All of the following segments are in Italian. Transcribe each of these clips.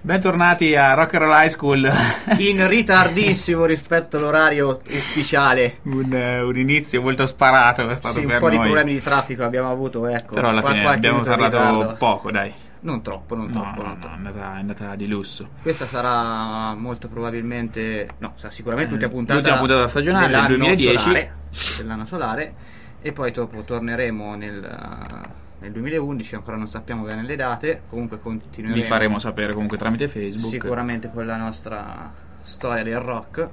Bentornati a Rock and Roll High School. In ritardissimo rispetto all'orario ufficiale. Un inizio molto sparato è stato sì, per un po' noi. Di problemi di traffico abbiamo avuto, ecco. Però alla fine abbiamo parlato poco, dai. Non troppo. È andata di lusso. Questa sarà molto probabilmente, sicuramente l'ultima puntata stagionale del 2010 dell'anno solare, e poi dopo torneremo nel 2011, ancora non sappiamo bene le date, comunque continueremo. Vi faremo sapere comunque tramite Facebook. Sicuramente con la nostra storia del rock,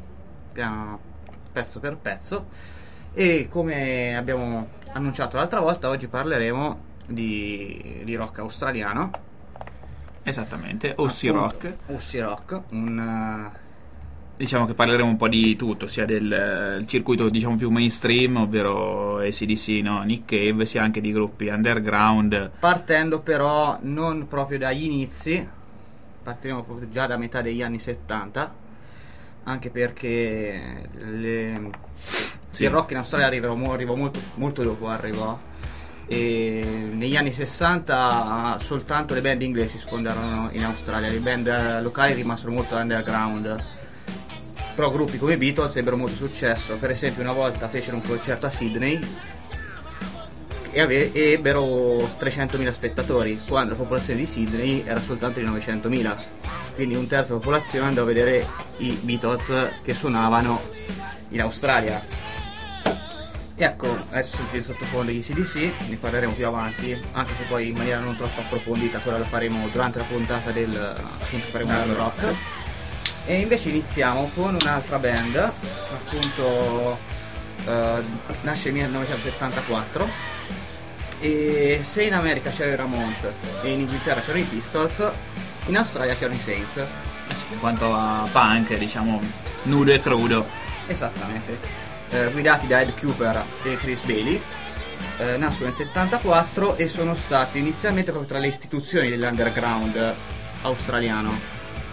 pezzo per pezzo. E come abbiamo annunciato l'altra volta, oggi parleremo di rock australiano. Esattamente, Aussie Rock. Aussie Rock, Diciamo che parleremo un po' di tutto, sia del circuito diciamo più mainstream, ovvero AC/DC, no? Nick Cave, sia anche di gruppi underground. Partendo però non proprio dagli inizi, partiremo proprio già da metà degli anni 70, anche perché il rock in Australia arrivò molto dopo, e negli anni 60 soltanto le band inglesi sfondarono in Australia, le band locali rimasero molto underground. Però gruppi come i Beatles ebbero molto successo. Per esempio una volta fecero un concerto a Sydney e ebbero 300.000 spettatori, quando la popolazione di Sydney era soltanto di 900.000, quindi un terzo della popolazione andò a vedere i Beatles che suonavano in Australia. Ecco, adesso sentite sottofondo gli AC/DC, ne parleremo più avanti, anche se poi in maniera non troppo approfondita, quello lo faremo durante la puntata appunto faremo un rock. E invece iniziamo con un'altra band, appunto nasce nel 1974, e se in America c'erano i Ramones e in Inghilterra c'erano i Pistols, in Australia c'erano i Saints. In quanto a punk, diciamo, nudo e crudo. Esattamente, guidati da Ed Cooper e Chris Bailey. Nascono nel 74 e sono stati inizialmente proprio tra le istituzioni dell'underground australiano.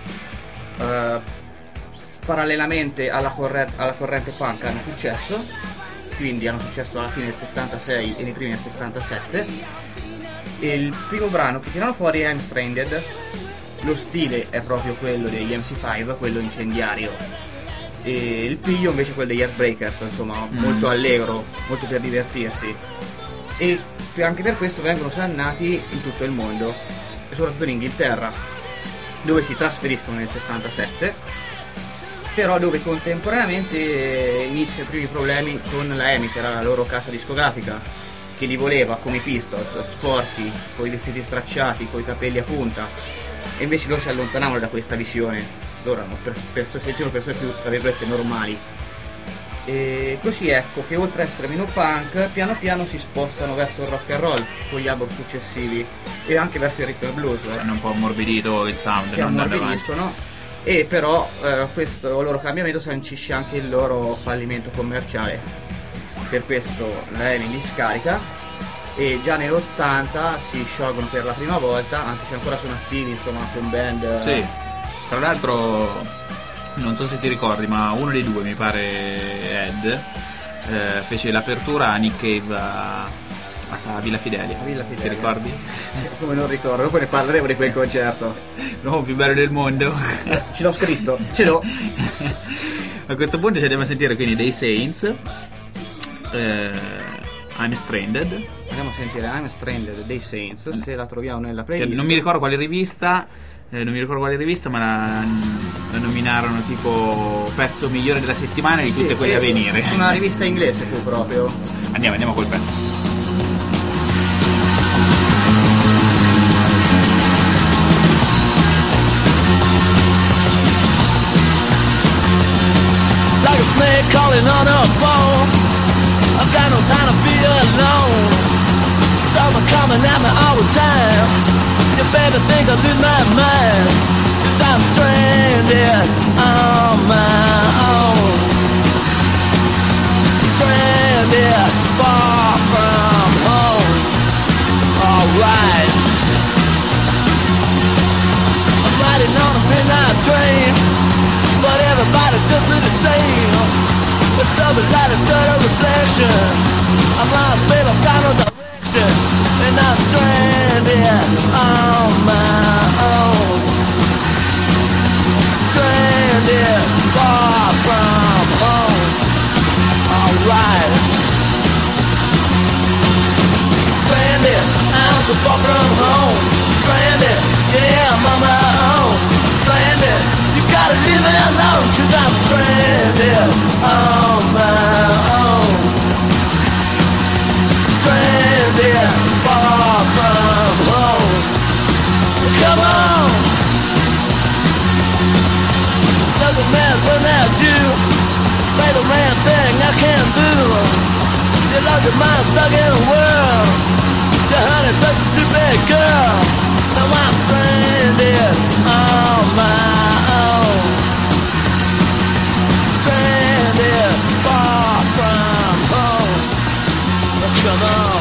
Parallelamente alla corrente punk hanno successo, quindi hanno successo alla fine del 76 e nei primi del 77, e il primo brano che tirano fuori è I'm Stranded. Lo stile è proprio quello degli MC5, quello incendiario, e il piglio invece è quello degli Heartbreakers, insomma molto allegro, molto per divertirsi, e anche per questo vengono sannati in tutto il mondo e soprattutto in Inghilterra, dove si trasferiscono nel 77, però dove contemporaneamente iniziano i primi problemi con la EMI, che era la loro casa discografica, che li voleva come i Pistols, sporchi, con i vestiti stracciati, con i capelli a punta, e invece loro si allontanavano da questa visione. Loro erano persone più, tra virgolette, normali. E così ecco che oltre a essere meno punk, piano piano si spostano verso il rock and roll con gli album successivi, e anche verso il rhythm and blues. Hanno un po' ammorbidito il sound, si ammorbidiscono, e però questo loro cambiamento sancisce anche il loro fallimento commerciale. Per questo la EMI li scarica, e già nell'80 si sciolgono per la prima volta, anche se ancora sono attivi, insomma, con band. Sì, tra l'altro non so se ti ricordi, ma uno dei due, mi pare Ed, fece l'apertura a Nick Cave a Villa Fidelia. Ti ricordi? Come non ricordo, dopo ne parleremo di quel concerto. L'uomo più bello del mondo. Ce l'ho scritto, ce l'ho. A questo punto ci andiamo a sentire quindi dei Saints, I'm Stranded. Andiamo a sentire I'm Stranded dei Saints, se la troviamo nella playlist. Non mi ricordo quale rivista, ma la nominarono tipo pezzo migliore della settimana di tutte quelle a venire. Una rivista inglese fu proprio. Andiamo col pezzo. Like a snake calling on a phone, I've got no time to be alone. Someone coming at me all the time. You better think I lose my mind, 'cause I'm stranded on my own. Stranded far from home. Alright, I'm riding on a midnight train, but everybody does it the same. With double light and third reflection, I'm lost, babe, I've got no direction, and I'm stranded on my own. stranded far from home. Alright. Stranded, I'm so far from home. Stranded, yeah, I'm on my own. Stranded, you gotta leave me alone, 'cause I'm stranded on my own. Stranded far from home. Come on. Doesn't matter when I do. Play the man thing I can do. You lost your mind stuck in a world. Your honey's such a stupid girl. Now I'm stranded on my own. Stranded far from home. Come on.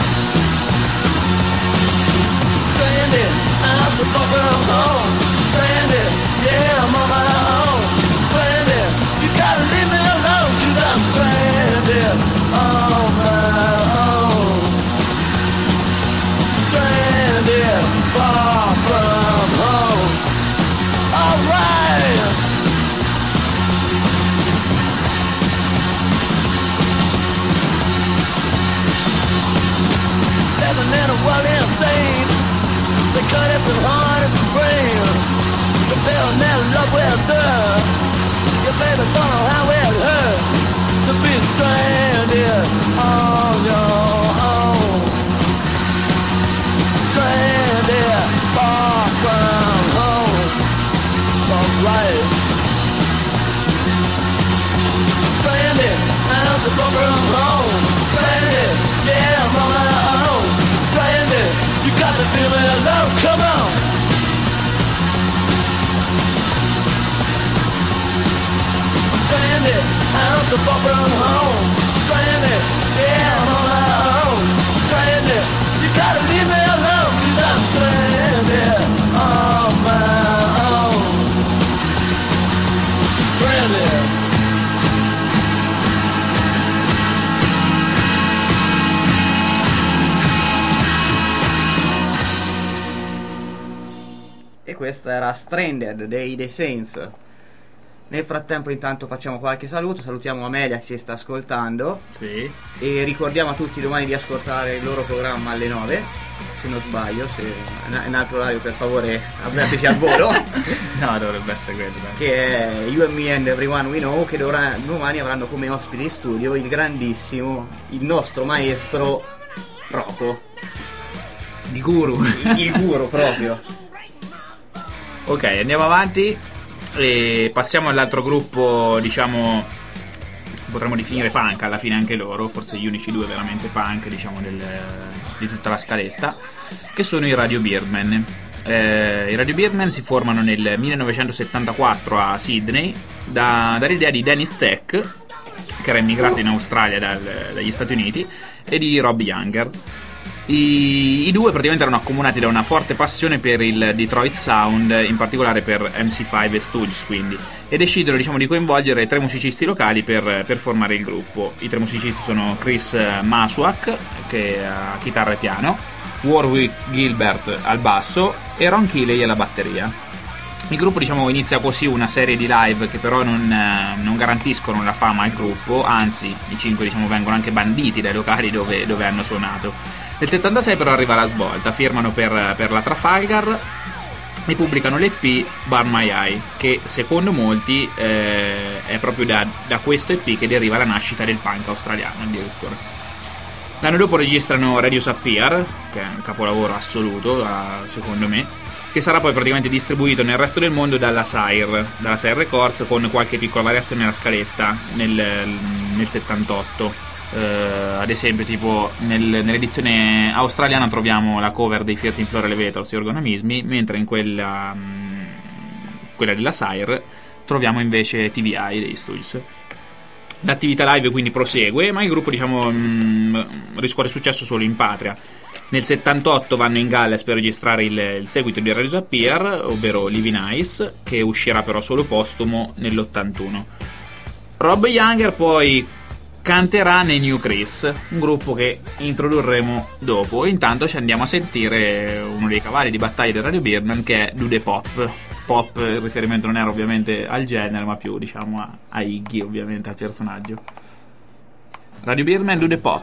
Stranded, I'm so far from home. Stranded, yeah, I'm on my own. Stranded, you gotta leave me alone, 'cause I'm stranded on my own. Stranded, far from home. Alright. Living in a world insane, because it's as hard as the brain. The bill never love with her. Your baby don't know how it hurts to be stranded on your own. Stranded far from home. Alright. Stranded, I'm so far from home. Stranded, yeah, I'm on my own. Stranded, you got to leave me alone, come on. Stranded, I'm so far from home. Stranded, yeah, I'm on my own. Stranded, you gotta leave me alone, 'cause I'm stranded on my own. Stranded. E questa era Stranded dei The Saints. Nel frattempo intanto facciamo qualche saluto. Salutiamo Amelia che ci sta ascoltando. Sì. E ricordiamo a tutti domani di ascoltare il loro programma alle 9, se non sbaglio. Se è un altro orario, per favore avviateci al volo. No, dovrebbe essere quello. Che è You and Me and Everyone We Know. Che domani avranno come ospite in studio il grandissimo, il nostro maestro Rocco. Di guru. Il guru proprio. Ok, andiamo avanti e passiamo all'altro gruppo, diciamo, potremmo definire punk alla fine anche loro, forse gli unici due veramente punk, diciamo, di tutta la scaletta, che sono i Radio Birdmen. I Radio Birdmen si formano nel 1974 a Sydney dall'idea di Dennis Tech, che era immigrato in Australia dagli Stati Uniti, e di Rob Younger. I due praticamente erano accomunati da una forte passione per il Detroit Sound, in particolare per MC5 e Stooges, quindi, e decidono, diciamo, di coinvolgere tre musicisti locali per formare il gruppo. I tre musicisti sono Chris Maswak, che ha chitarra e piano, Warwick Gilbert al basso e Ron Keeley alla batteria. Il gruppo, diciamo, inizia così una serie di live che però non garantiscono la fama al gruppo, anzi i cinque, diciamo, vengono anche banditi dai locali dove hanno suonato. Nel 76 però arriva la svolta, firmano per la Trafalgar e pubblicano l'EP Burn My Eye, che secondo molti è proprio da questo EP che deriva la nascita del punk australiano addirittura. L'anno dopo registrano Radius Appear, che è un capolavoro assoluto secondo me, che sarà poi praticamente distribuito nel resto del mondo dalla Sire Records, con qualche piccola variazione nella scaletta nel 78. Ad esempio, tipo nell'edizione australiana troviamo la cover dei 13 Floor Elevators e Orgonomismi, mentre in quella della Sire troviamo invece TVI dei Stooges. L'attività live quindi prosegue, ma il gruppo, diciamo, riscuote successo solo in patria. Nel 78 vanno in Galles per registrare il seguito di Radius Appear, ovvero Living Ice, che uscirà però solo postumo nell'81. Rob Younger poi canterà nei New Chris, un gruppo che introdurremo dopo. Intanto ci andiamo a sentire uno dei cavalli di battaglia del Radio Birdman, che è Do The Pop. pop, il riferimento non era ovviamente al genere, ma più diciamo a Iggy, ovviamente al personaggio. Radio Birdman, Do the Pop.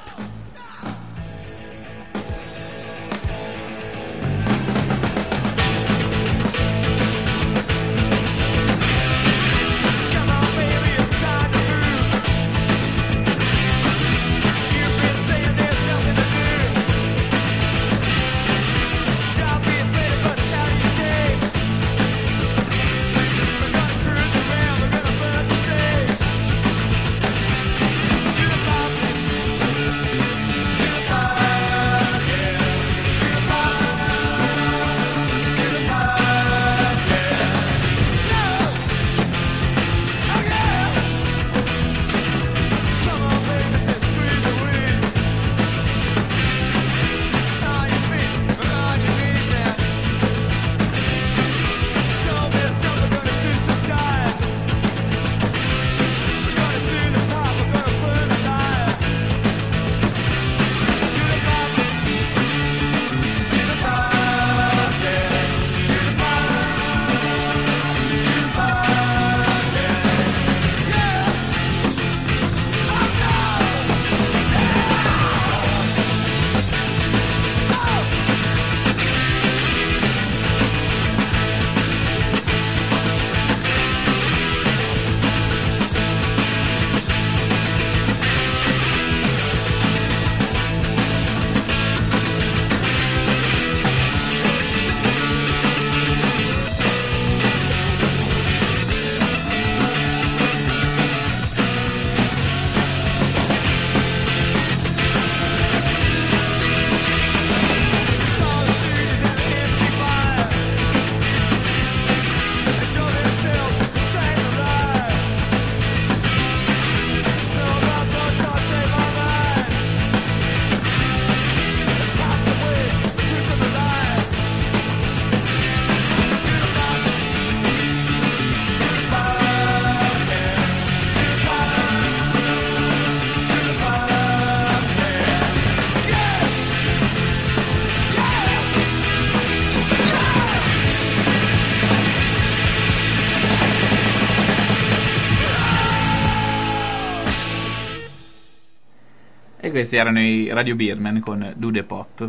E questi erano i Radio Birdman con Do the Pop.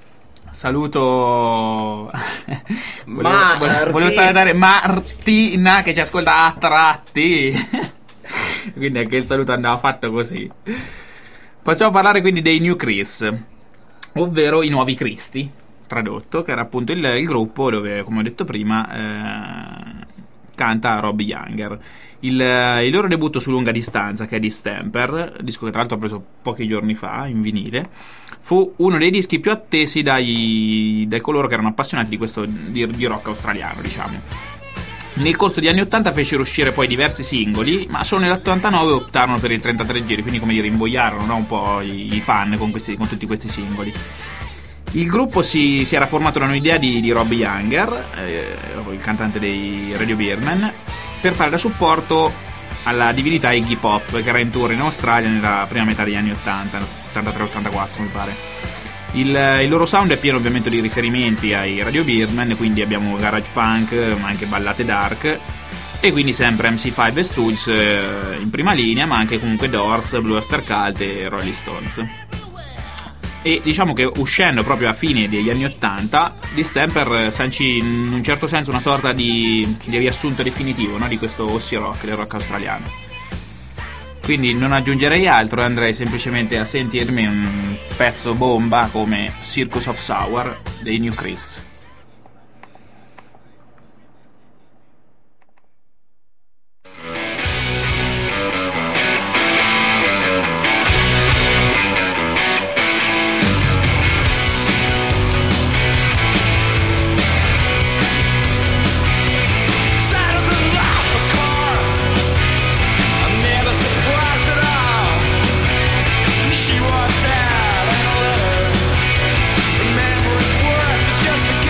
Saluto volevo salutare Martina che ci ascolta a tratti. Quindi anche il saluto andava fatto così. Possiamo parlare quindi dei New Chris, ovvero i nuovi Cristi, tradotto, che era appunto il gruppo dove, come ho detto prima, canta Robbie Younger. Il loro debutto su lunga distanza, che è Distemper, disco che tra l'altro ho preso pochi giorni fa in vinile, fu uno dei dischi più attesi dai coloro che erano appassionati di rock australiano, diciamo. Nel corso degli anni 80 fecero uscire poi diversi singoli, ma solo nell'89 optarono per il 33 giri, quindi come dire invogliarono, no, un po' i fan con tutti questi singoli. Il gruppo si era formato da un'idea di Robbie Younger, il cantante dei Radio Birdman, per fare da supporto alla divinità Iggy Pop, che era in tour in Australia nella prima metà degli anni 80, 83-84 mi pare. Il loro sound è pieno ovviamente di riferimenti ai Radio Birdman, quindi abbiamo garage punk, ma anche ballate dark, e quindi sempre MC5 e Stooges in prima linea, ma anche comunque Doors, Blue Oyster Cult e Rolling Stones. E diciamo che uscendo proprio a fine degli anni 80, Distemper sancì in un certo senso una sorta di riassunto definitivo, no, di questo Aussie rock, del rock australiano. Quindi non aggiungerei altro e andrei semplicemente a sentirmi un pezzo bomba come Circus of Sour dei New Chris. Just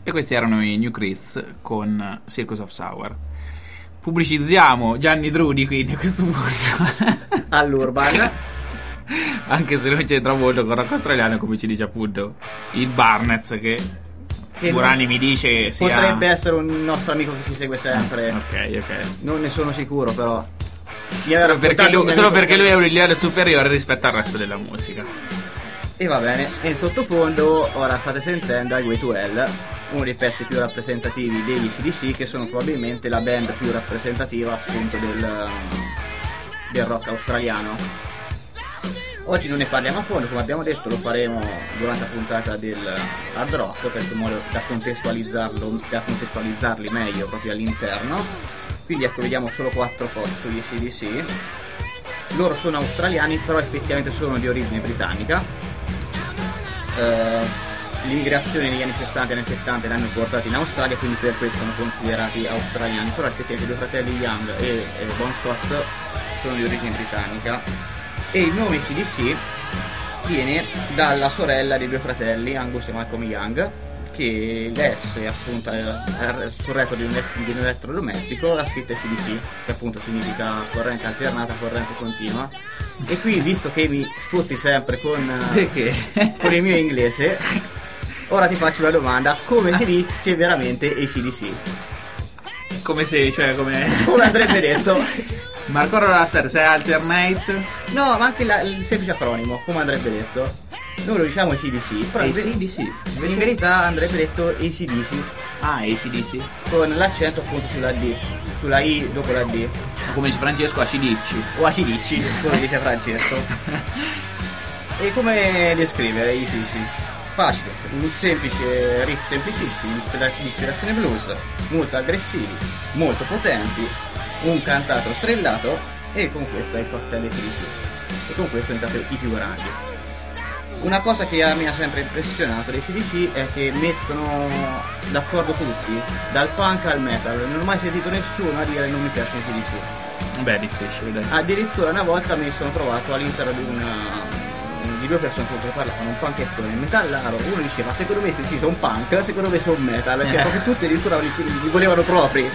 E questi erano i New Chris con Circus of Sour. Pubblicizziamo Gianni Trudi quindi a questo punto all'Urban, anche se non c'entra molto con rock australiano, come ci dice appunto il Barnett, che Burani mi dice sia... potrebbe essere un nostro amico che ci segue sempre. Ok. Non ne sono sicuro, però Solo perché lui è un livello superiore rispetto al resto della musica. E va bene. E in sottofondo ora state sentendo Highway to Hell, uno dei pezzi più rappresentativi degli AC/DC, che sono probabilmente la band più rappresentativa appunto del rock australiano. Oggi non ne parliamo a fondo, come abbiamo detto lo faremo durante la puntata del hard rock, per un modo da contestualizzarli meglio proprio all'interno. Quindi ecco, vediamo solo 4 cose sugli AC/DC. Loro sono australiani, però effettivamente sono di origine britannica. L'immigrazione negli anni 60 e anni 70 li hanno portati in Australia, quindi per questo sono considerati australiani, però effettivamente i due fratelli Young e Bon Scott sono di origine britannica. E il nome AC/DC viene dalla sorella dei due fratelli, Angus e Malcolm Young, che l'S appunto sul retro di un elettrodomestico ha scritto AC/DC, che appunto significa corrente alternata, corrente continua. E qui, visto che mi sputti sempre con il mio inglese, ora ti faccio una domanda: come si dice veramente AC/DC? Come se, cioè come andrebbe detto. Marco, allora aspetta, sei alternate? No, ma anche il semplice acronimo, come andrebbe detto. Noi lo diciamo AC/DC, però AC/DC. in verità andrebbe detto AC/DC. Ah, AC/DC. Con l'accento appunto sulla D, sulla I dopo la D. Come dice Francesco, ACDC. O ACDC, come dice Francesco. E come descrivere AC/DC? Facile, un semplice riff semplicissimo, di ispirazione blues, molto aggressivi, molto potenti, un cantato strillato, e con questo è il cocktail AC/DC. E con questo sono diventati i più grandi. Una cosa che a me ha sempre impressionato dei AC/DC è che mettono d'accordo tutti, dal punk al metal. Non ho mai sentito nessuno a dire non mi piace AC/DC. Beh, è difficile, dai. Addirittura una volta mi sono trovato all'interno di due persone che parlavano, un punkettone metallaro. Uno diceva secondo me sì, sono punk, secondo me sono metal, cioè proprio tutti addirittura li volevano propri.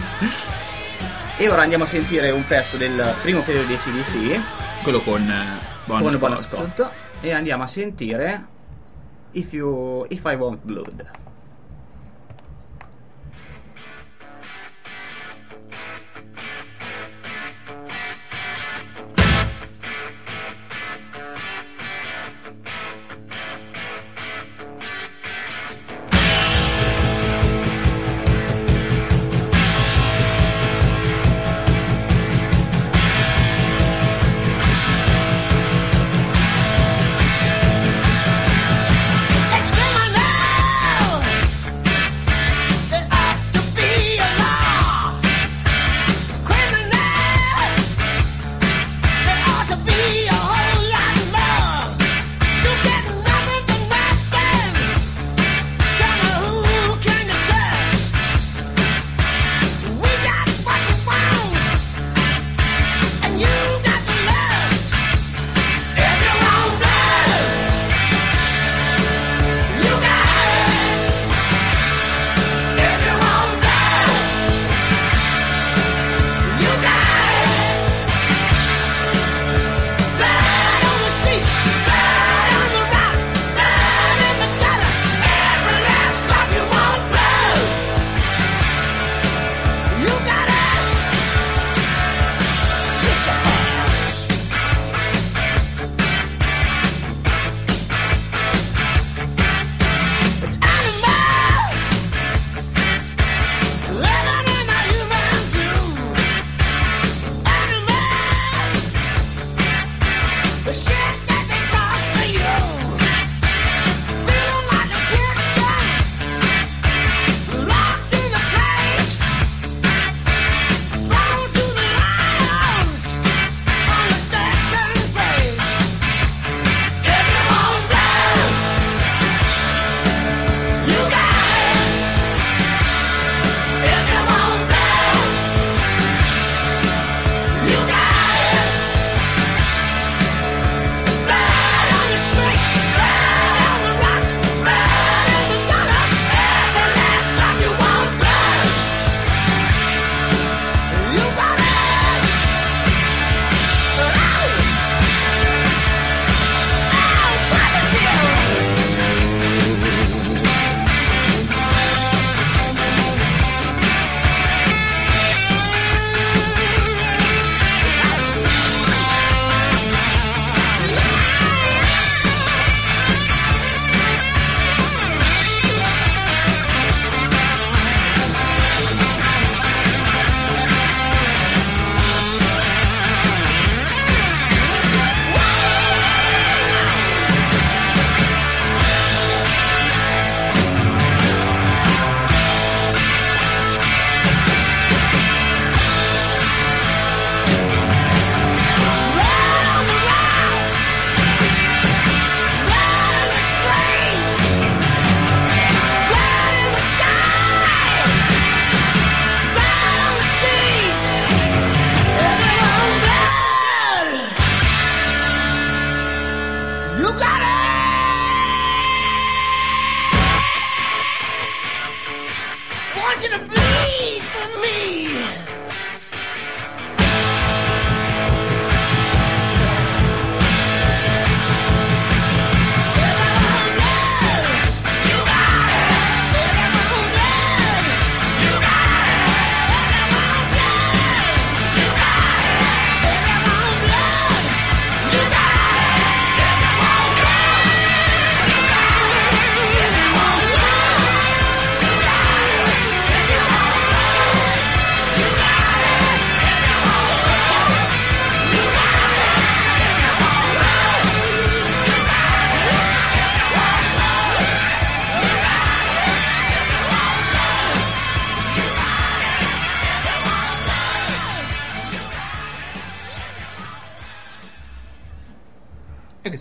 E ora andiamo a sentire un pezzo del primo periodo di AC/DC, quello con Bon Scott, e andiamo a sentire If I Want Blood. It's criminal.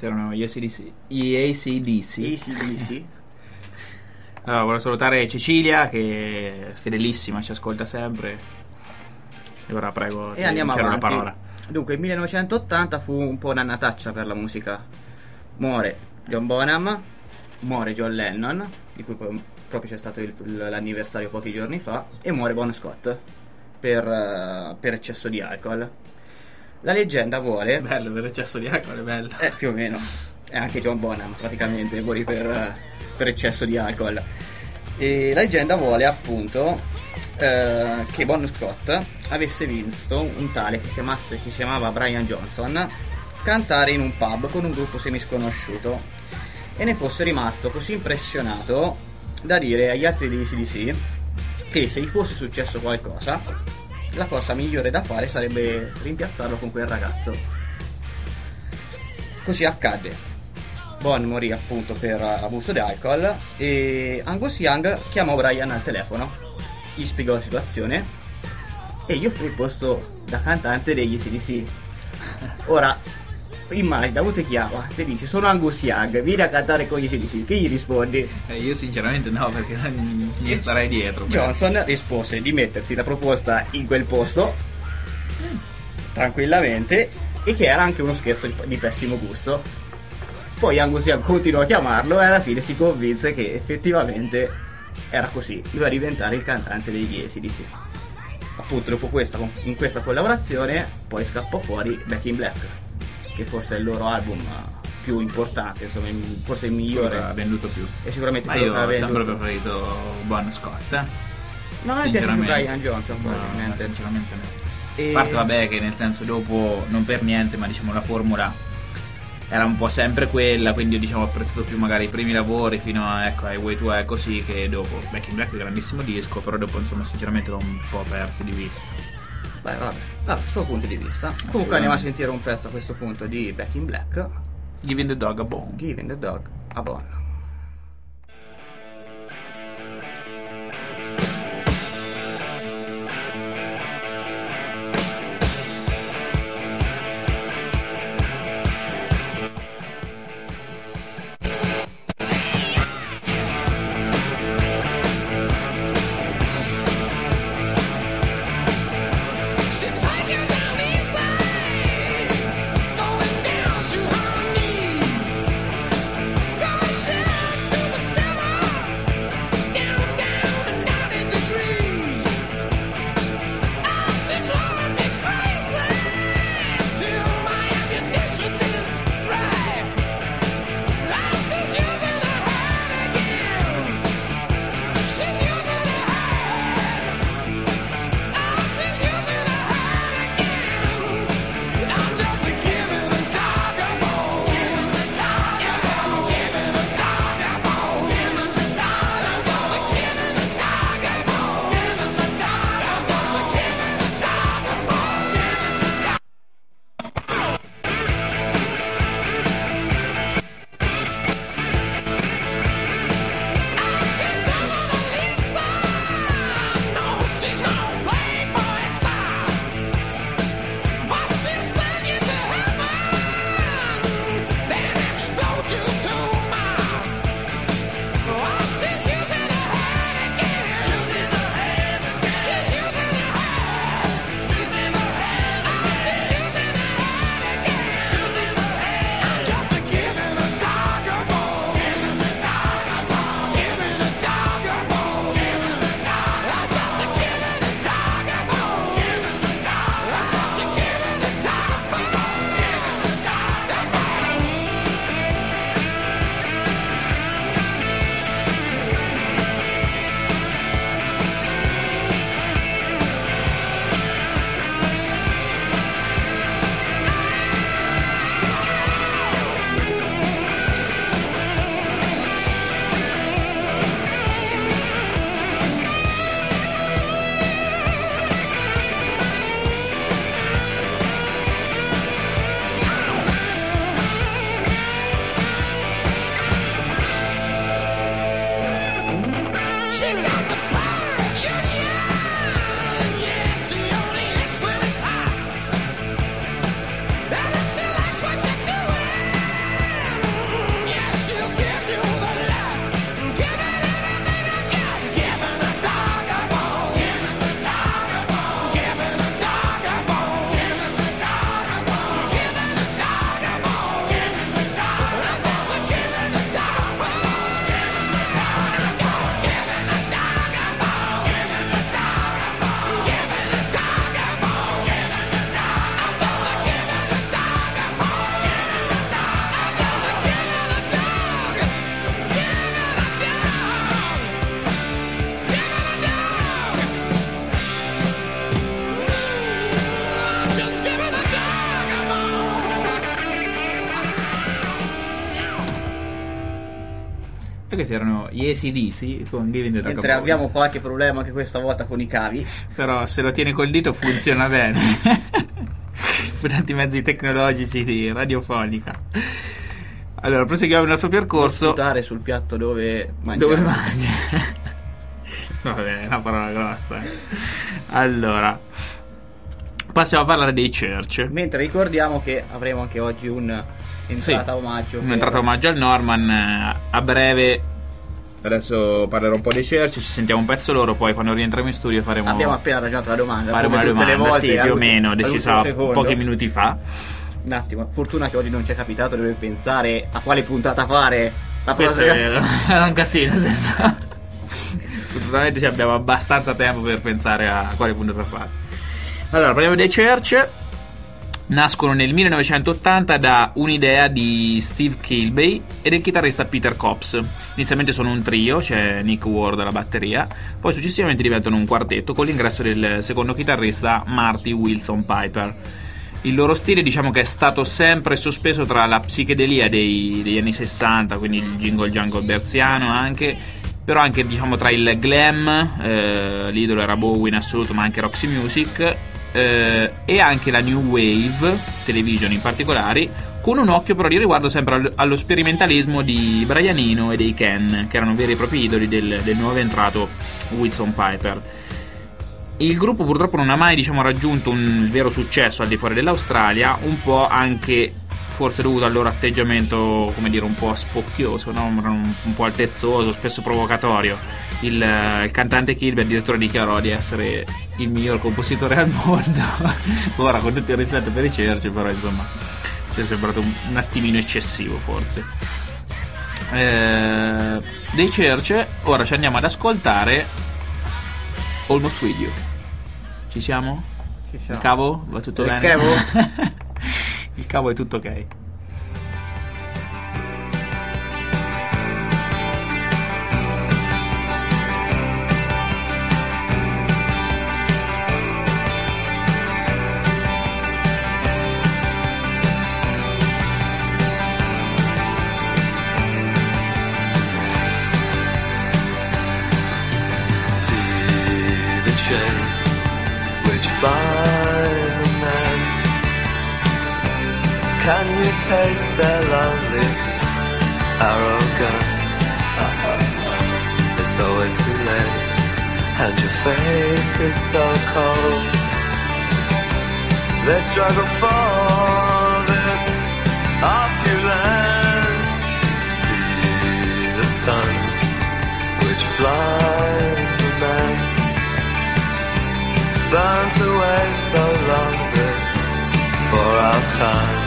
questi erano gli AC/DC. ACDC. Allora, volevo salutare Cecilia, che è fedelissima, ci ascolta sempre. E ora prego, E andiamo la avanti. parola. Dunque, il 1980 fu un po' un'annataccia per la musica. Muore John Bonham, muore John Lennon, di cui poi proprio c'è stato l'anniversario pochi giorni fa, e muore Bon Scott per eccesso di alcol. La leggenda vuole... Bello, per eccesso di alcol, è bello. Più o meno. E anche John Bonham praticamente morì per eccesso di alcol. E la leggenda vuole appunto che Bon Scott avesse visto un tale che si chiamava Brian Johnson cantare in un pub con un gruppo semisconosciuto e ne fosse rimasto così impressionato da dire agli altri di AC/DC che se gli fosse successo qualcosa, la cosa migliore da fare sarebbe rimpiazzarlo con quel ragazzo. Così accadde. Bon morì appunto per abuso di alcol e Angus Young chiamò Brian al telefono, gli spiegò la situazione e gli offrì il posto da cantante degli AC/DC. Ora, immagina, uno ti chiama, ti dice sono Angus Young, vieni a cantare con gli AC/DC, che gli rispondi? Io sinceramente no, perché gli starei dietro. Johnson rispose di mettersi la proposta in quel posto tranquillamente e che era anche uno scherzo di pessimo gusto. Poi Angus Young continuò a chiamarlo e alla fine si convinse che effettivamente era così, doveva diventare il cantante degli AC/DC. Appunto dopo in questa collaborazione poi scappò fuori Back in Black, che forse è il loro album più importante, insomma forse il migliore, ha venduto più. e sicuramente Ma quello io che ha ho sempre venduto. preferito Bon Scott. No, mi piace più Sinceramente. Brian Johnson No, probabilmente. sinceramente no. E- A parte vabbè che nel senso dopo, non per niente, ma diciamo la formula era un po' sempre quella, quindi io diciamo ho apprezzato più magari i primi lavori fino a ecco ai Way to È così, che dopo Back in Black è un grandissimo disco, però dopo insomma sinceramente l'ho un po' persi di vista. Beh, vabbè, suo punto di vista. Comunque andiamo a sentire un pezzo a questo punto di Back in Black, Giving the Dog a Bone. Giving the Dog a Bone. She's taking down easy, going down to her knees, going down. erano gli AC/DC con Giving the Dog a Mentre Bone. abbiamo qualche problema anche questa volta con i cavi. Però se lo tieni col dito funziona bene. Per tanti mezzi tecnologici di radiofonica. Allora, proseguiamo il nostro percorso. Sputare sul piatto dove mangiare. Dove mangi? Vabbè, è una parola grossa. Allora, passiamo a parlare dei Church. Mentre ricordiamo che avremo anche oggi un'entrata omaggio. Un'entrata omaggio al Norman. A breve. Adesso parlerò un po' dei Church. Ci sentiamo un pezzo loro. Poi quando rientriamo in studio faremo. Abbiamo appena ragionato la domanda. Faremo come una tutte le domanda, volte, sì, più o meno, decisa secondo. pochi minuti fa. Un attimo, fortuna che oggi non ci è capitato, deve pensare a quale puntata fare. La Questo è prossima. vero. Era un casino. Fortunatamente abbiamo abbastanza tempo per pensare a quale puntata fare. Allora, parliamo dei Church. Nascono nel 1980 da un'idea di Steve Kilbey e del chitarrista Peter Cops. Inizialmente sono un trio, c'è Nick Ward alla batteria, poi successivamente diventano un quartetto con l'ingresso del secondo chitarrista Marty Wilson Piper. Il loro stile, diciamo che è stato sempre sospeso tra la psichedelia degli anni 60, quindi il jingle jungle berziano anche, però anche diciamo tra il glam, l'idolo era Bowie in assoluto, ma anche Roxy Music, e anche la New Wave Television in particolare, con un occhio però di riguardo sempre allo sperimentalismo di Brian Eno e dei Ken, che erano veri e propri idoli del nuovo entrato Wilson Piper. Il gruppo purtroppo non ha mai, diciamo, raggiunto un vero successo al di fuori dell'Australia, un po' anche forse dovuto al loro atteggiamento, come dire, un po' spocchioso, no? un po' altezzoso, spesso provocatorio. Il cantante Kilby addirittura dichiarò di essere il miglior compositore al mondo. Ora, con tutto il rispetto per i Church, però insomma ci è sembrato un attimino eccessivo forse. Dei Church ora ci andiamo ad ascoltare Almost With You. Ci siamo? Ci siamo. Il cavo? Va tutto Il bene? cavo? Il cavo è tutto ok. Chains which bind the man. Can you taste their lonely arrogance? It's always too late, and your face is so cold. They struggle for this opulence. See the suns which blind the man. Burnt away so long before our time.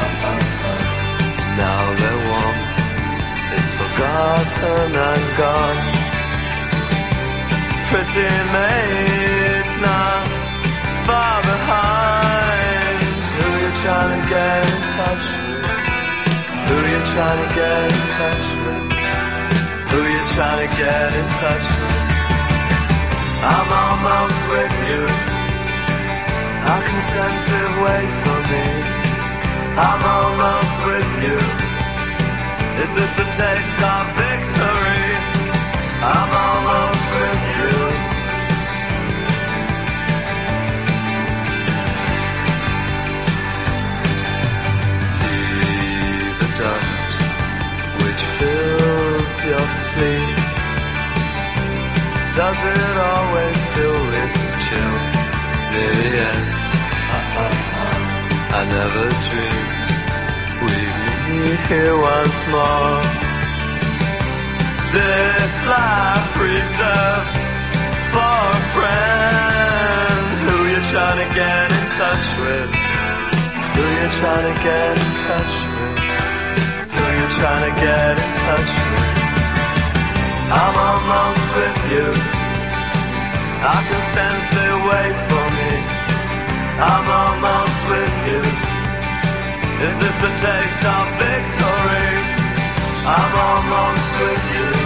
Now their warmth is forgotten and gone. Pretty maids now far behind. Who you trying to get in touch with? Who you trying to get in touch with? Who you trying to get in touch with? I'm almost with you. I can sense it wait for me. I'm almost with you. Is this the taste of victory? I'm almost with you. See the dust which fills your sleep. Does it always feel this chill near the end? I never dreamed we'd meet here once more. This life reserved for a friend. Who you trying to get in touch with? Who you trying to get in touch with? Who you trying to get in touch with? I'm almost with you. I can sense it wait for me. I'm almost with you. Is this the taste of victory? I'm almost with you.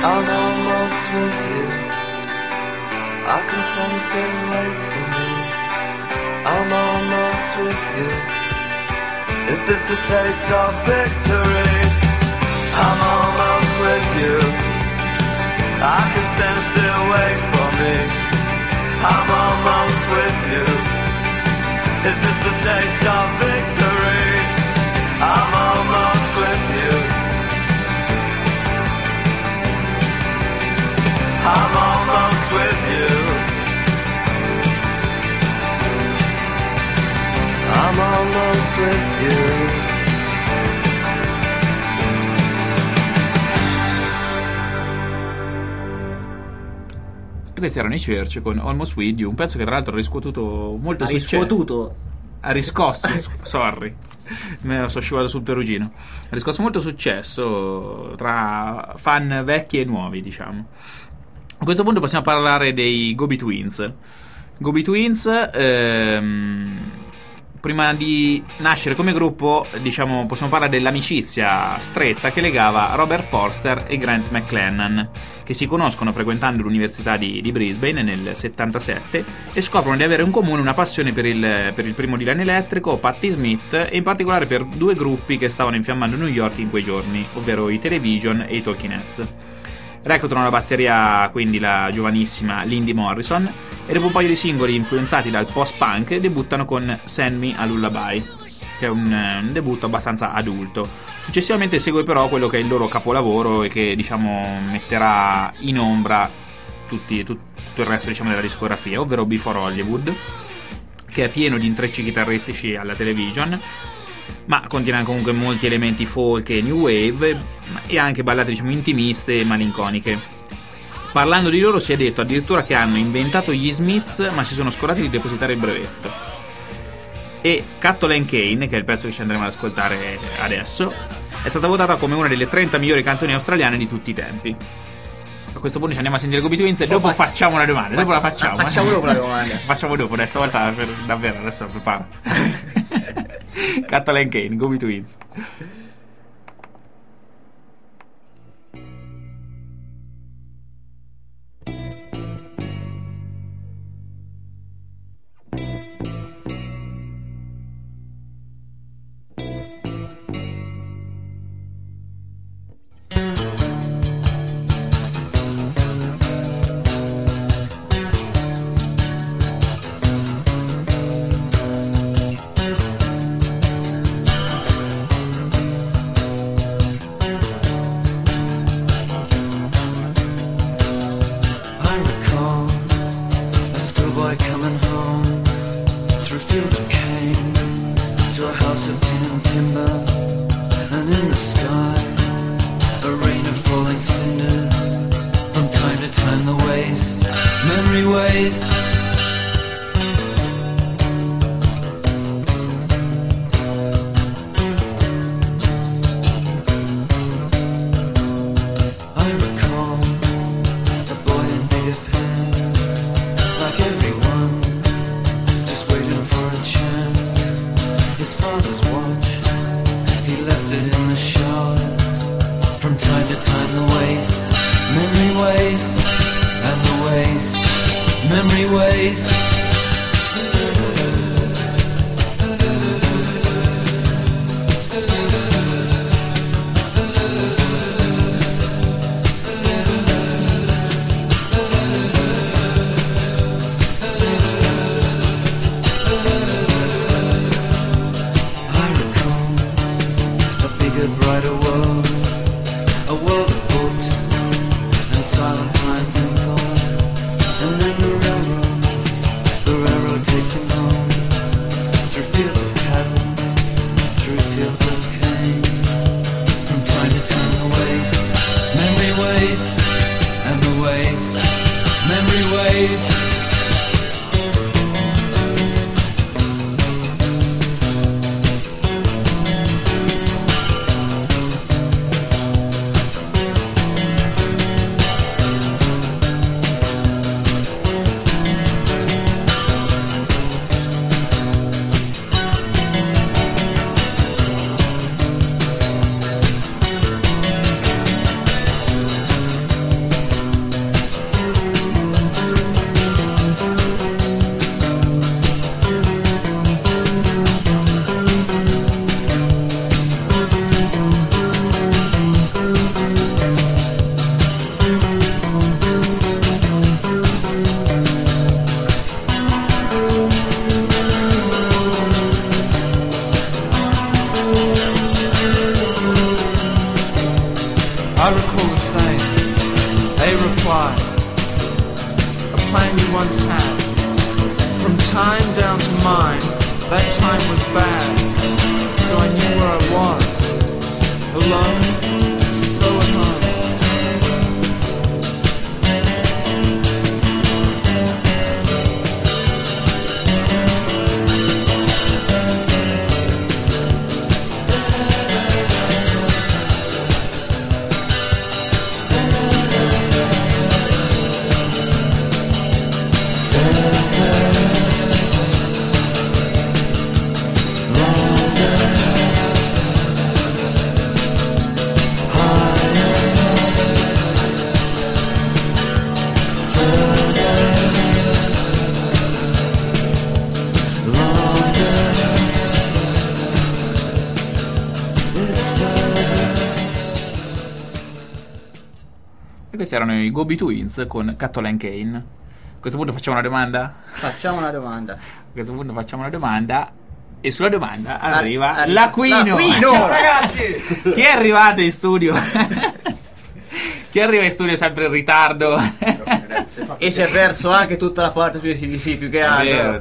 I'm almost with you. I can sense it away from me. I'm almost with you. Is this the taste of victory? I'm almost with you. I can sense it away from me. I'm almost with you. Is this the taste of victory? I'm almost with you. I'm almost with you. I'm almost with you. E questi erano i Church con Almost With You, un pezzo che tra l'altro ha riscuotuto molto successo. Ha riscosso, sorry, me lo sono scivolato sul perugino. Ha riscosso molto successo tra fan vecchi e nuovi, diciamo. A questo punto possiamo parlare dei Go Betweens. Go Betweens, prima di nascere come gruppo, diciamo, possiamo parlare dell'amicizia stretta che legava Robert Forster e Grant McLennan, che si conoscono frequentando l'università di Brisbane nel 77 e scoprono di avere in comune una passione per il primo divano elettrico, Patti Smith, e in particolare per due gruppi che stavano infiammando New York in quei giorni, ovvero i Television e i Talking Heads. Reclutano la batteria quindi la giovanissima Lindy Morrison e dopo un paio di singoli influenzati dal post-punk debuttano con Send Me a Lullaby, che è un debutto abbastanza adulto. Successivamente segue però quello che è il loro capolavoro e che, diciamo, metterà in ombra tutto il resto, diciamo, della discografia, ovvero Before Hollywood, che è pieno di intrecci chitarristici alla Television, ma contiene comunque molti elementi folk e new wave e anche ballate, diciamo, intimiste e malinconiche. Parlando di loro si è detto addirittura che hanno inventato gli Smiths, ma si sono scordati di depositare il brevetto. E Cattle and Cane, che è il pezzo che ci andremo ad ascoltare adesso, è stata votata come una delle 30 migliori canzoni australiane di tutti i tempi. A questo punto ci andiamo a sentire Go Betweens e dopo facciamo una domanda. Dopo la facciamo. Facciamo dopo la domanda. Facciamo dopo, dai, stavolta davvero, adesso la preparo. Cattle and Cane, Go Betweens. fly, a plan you once had. From time down to mine, that time was bad, so I knew where I was, alone, so at home. E questi erano i Gobi Twins con Cattle Kane. A questo punto facciamo una domanda? Facciamo una domanda. A questo punto facciamo una domanda. E sulla domanda arriva Arriva l'Aquino. Ciao, ragazzi! Chi è arrivato in studio? Chi arriva in studio sempre in ritardo? E si è perso anche tutta la parte sui CDC più che altro.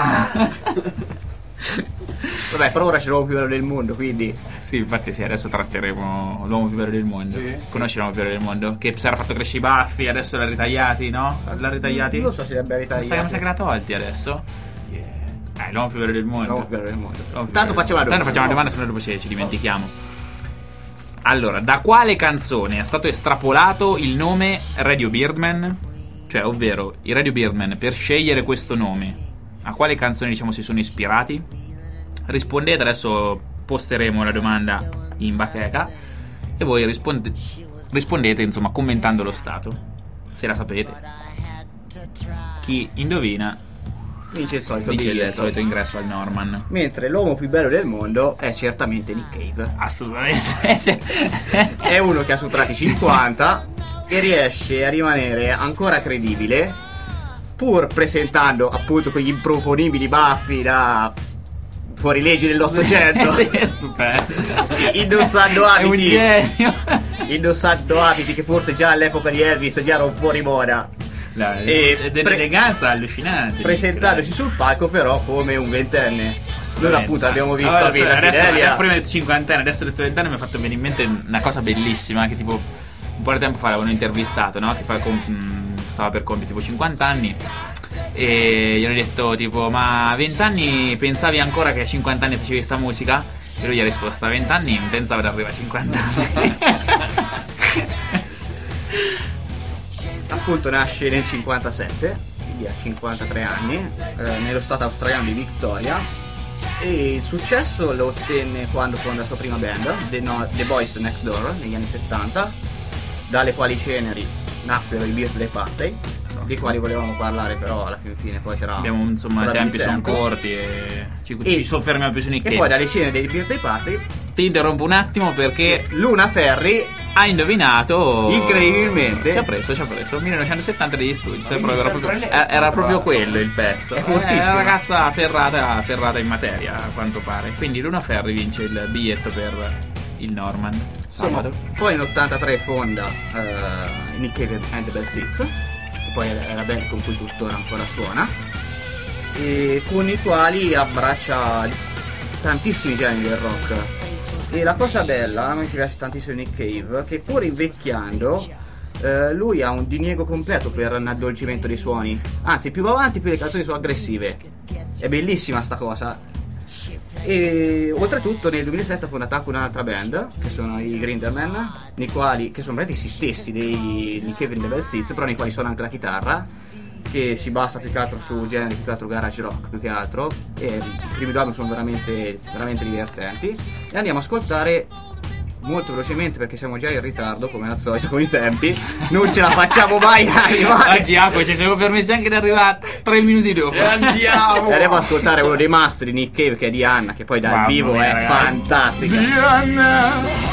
Vabbè, per ora c'è l'uomo più bello del mondo, quindi. Sì, infatti sì, adesso tratteremo l'uomo più bello del mondo. Sì, Conosci l'uomo più bello del mondo? Che si era fatto crescere i baffi, adesso l'ha ritagliati, no? L'ha ritagliati? Non lo so se li abbia ritagliati. Mi sa che l'ha tolti adesso. L'uomo più bello del mondo. L'uomo più bello del mondo. L'uomo più Tanto bello facciamo del la mondo. Tanto facciamo una domanda, se no dopo ci dimentichiamo. Allora, da quale canzone è stato estrapolato il nome Radio Birdman? Cioè, ovvero, i Radio Birdman, per scegliere questo nome, a quale canzone, diciamo, si sono ispirati? Rispondete, adesso posteremo la domanda in bacheca e voi rispondete, insomma, commentando lo stato, se la sapete. Chi indovina vince il solito vince il biglietto. solito ingresso al Norman. Mentre l'uomo più bello del mondo è certamente Nick Cave. Assolutamente. È uno che ha superato i 50 e riesce a rimanere ancora credibile, pur presentando appunto quegli improponibili baffi da fuorilegge dell'Ottocento. Sì, è stupendo. Indossando È un abiti, genio. indossando abiti che forse già all'epoca di Elvis già erano fuori moda. E dell'eleganza allucinante. Presentandosi sul palco però come un ventenne. Noi appunto abbiamo visto a Villa adesso, Fidelia. prima del 50 adesso del 20 anni mi ha fatto venire in mente una cosa bellissima, che tipo un po' di tempo fa l'avevano intervistato, no? Che stava per compiere tipo 50 anni e gli hanno detto tipo: ma a 20 anni pensavi ancora che a 50 anni facevi sta musica? E lui gli ha risposto: a 20 anni non pensavo di arrivare a 50 anni. Appunto nasce nel 57, quindi ha 53 anni, nello stato australiano di Victoria, e il successo lo ottenne quando fonda la sua prima band, The Boys Next Door, negli anni 70, dalle quali ceneri nacquero i Birthday Party, di quali volevamo parlare, però alla fine poi c'era. Abbiamo, insomma, i tempi sono corti e ci soffermiamo più su Nick Cave. E poi dalle ceneri dei Birthday Party ti interrompo un attimo perché Luna Ferri ha indovinato incredibilmente. Ci ha preso 1970 degli studi. Era proprio quello il pezzo. È fortissimo. Una ragazza ferrata in materia, a quanto pare. Quindi Luna Ferri vince il biglietto per il Norman sabato. Poi nell'83 fonda Nick Cave and the Bad Seeds, che poi è la band con cui tuttora ancora suona, e con i quali abbraccia tantissimi generi del rock. E la cosa bella, a me piace tantissimo Nick Cave, che pur invecchiando lui ha un diniego completo per l'addolcimento dei suoni, anzi più va avanti più le canzoni sono aggressive. È bellissima sta cosa. E oltretutto nel 2007 ha fondato anche un'altra band, che sono i Grinderman, nei quali, che sono veramente gli stessi dei Nick Cave and the Bad Seeds, però nei quali suona anche la chitarra, che si basa più che altro su generi più che altro garage rock più che altro, e i primi due album sono veramente divertenti. E andiamo a ascoltare molto velocemente perché siamo già in ritardo come al solito con i tempi, non ce la facciamo mai a arrivare. Oggi Apo ci siamo permessi anche di arrivare 3 minuti dopo. E andiamo! E andiamo a ascoltare uno dei master di Nick Cave, che è Diana, che poi dal Mamma vivo mia, è ragazzi. fantastica. Diana.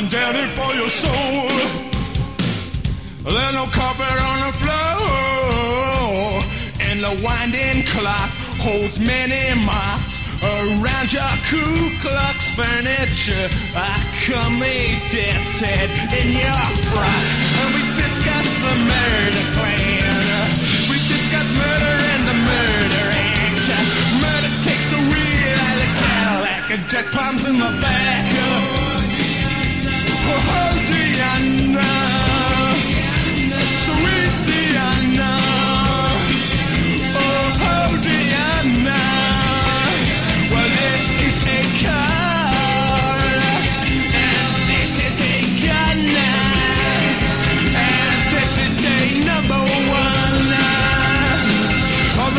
down here for your soul. There's no carpet on the floor, and the winding clock holds many moths around your Ku Klux furniture. I come a death's head in your frock, and we discuss the murder plan. We discuss murder and the murder act. Murder takes a wheel out of Cadillac and jet bombs in the back. Oh, Diana, sweet Diana. Oh, Diana. Well, this is a car, and this is a gun, and this is day number one. Oh,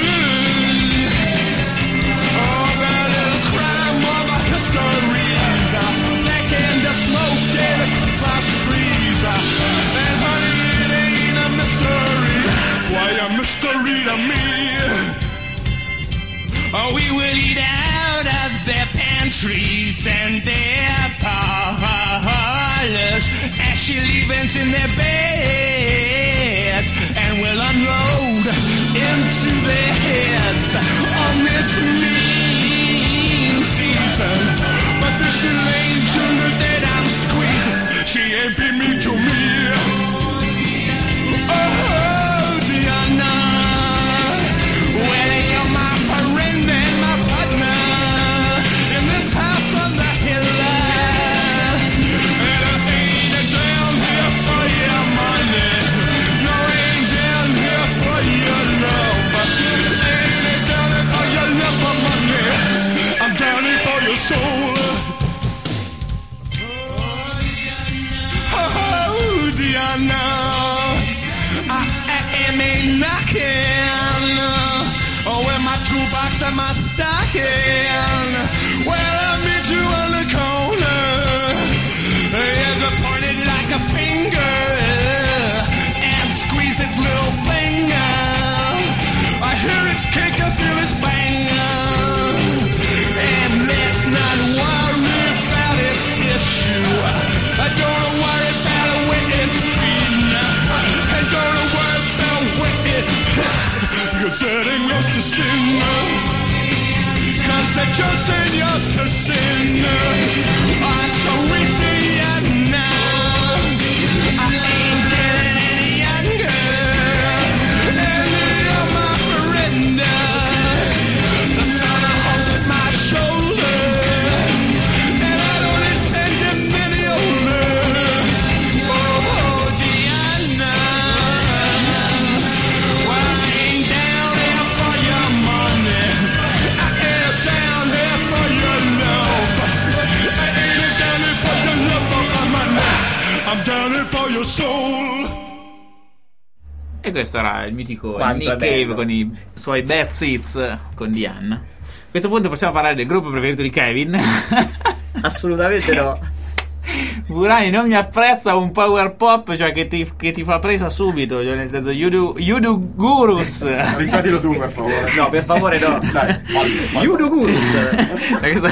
that little crime of histories, back in the smoke and the Christmas trees. And honey, it ain't a mystery. Why a mystery to me? Oh, we will eat out of their pantries and their parlors, ashy leavings in their beds, and we'll unload into their heads on this mean season. But this angel that I'm squeezing, she ain't been mean to me. Oh, Diana, well, you're my friend and my partner in this house on the hill. And I ain't down here for your money, no, I ain't down here for your love. Ain't down here for your love or money, I'm down here for your soul. Oh, Diana, I am a knocking. Oh, with my toolbox and my stocking. Well, I meet you on the corner. Here's a pointed like a finger, and squeeze its little finger. I hear its kick, I feel its bang. And let's not worry about its issue. I don't worry about where it's been. I don't worry about where it's been. Cause it ain't yours to sin. Cause it just ain't yours to sin. I so weak Diana, I ain't getting any younger. And you're my friend, the sun holds my shoulder, and I don't intend him any older. Oh, Diana, well, I ain't down here for your money, I ain't down here for your love, I ain't down here for your love or my money, I'm down here for your soul. E questo era il mitico Quanto Nick è bello. Cave con i suoi bad seats con Diana. A questo punto possiamo parlare del gruppo preferito di Kevin. Assolutamente no. Burani non mi apprezza un power pop, cioè che ti fa presa subito, cioè nel senso You Do Gurus. Ripetilo tu, per favore. No, per favore no. Dai, fallo. Yudu Gurus.